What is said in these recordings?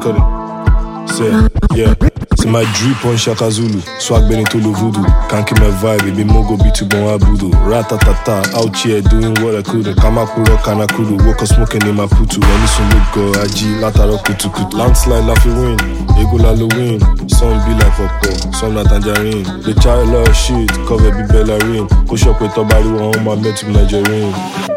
recording. Say, yeah. C'est my drip on Shaka Zulu. Swag Benito le voodoo. Can't keep my vibe, baby Mogo be too bon abudu. Ratatata, out here doing what I couldn't. Kamakuro Kanakuru, woke up smoking in my putu. Any sun look go, Aji, Lataro Kutukut. Landslide, Laffy win, Ego Halloween. Some be like Popo, some not tangerine. The child love shit, cover be Bellarine. Push up with Tobari, on my met to Nigerian.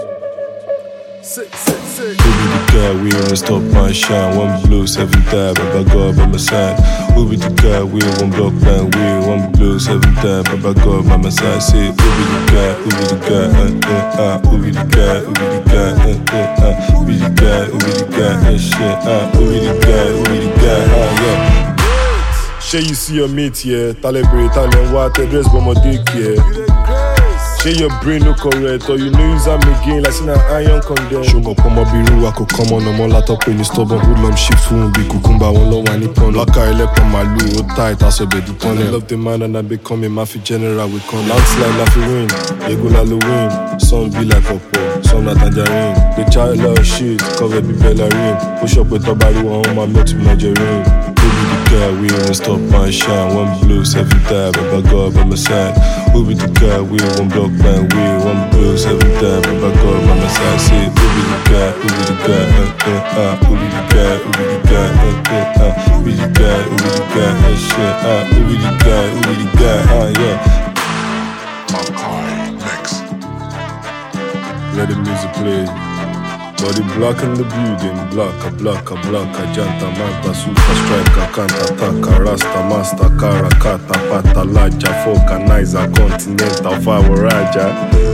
Who be the guy, we won't stop my shine. One blue, 7 die, Baba God by my side. Who be the guy, we won't block plan, we one blue, 7 die, Baba God by my side. Say, who be the guy, who be the guy, who be the guy, who be the guy, who be the guy, who be the guy, shit, who be the guy, who be the guy, yeah. Shay, you see your mate, yeah. Talibre, Italian water, dress for my dick, yeah. Say your brain no correct, or you know use am again like say na iron condemn. Show up on my biru, I could come on my laptop when you stubborn. Hoodlum shift won't be cucumber, one low one nipon. Laka elect on my loo, tight as a bed upon it. Love the man and I become a mafia general with con. Landslide, Laffy win, Ego Halloween. Some be like Popo, some not tangerine. The child love shit, cover be Bellarine. Push up with Tobari, on my met to Nigerian. Who be the guy, we won't stop my shine. One blue, 7 die, Baba God by my side. Who be the guy, we won't block plan, we one blue, 7 die, Baba God by my side. Say, who be the guy, who be the guy, who be the guy, who be the guy, who be the guy, who be the guy, shit, who be the guy, who be the guy, yeah. Let the music play. Body black in the building, black, a janta, manta, super striker, canta, taka, rasta, master, karakata, patalaja, foca, niza, continental, favor, raja.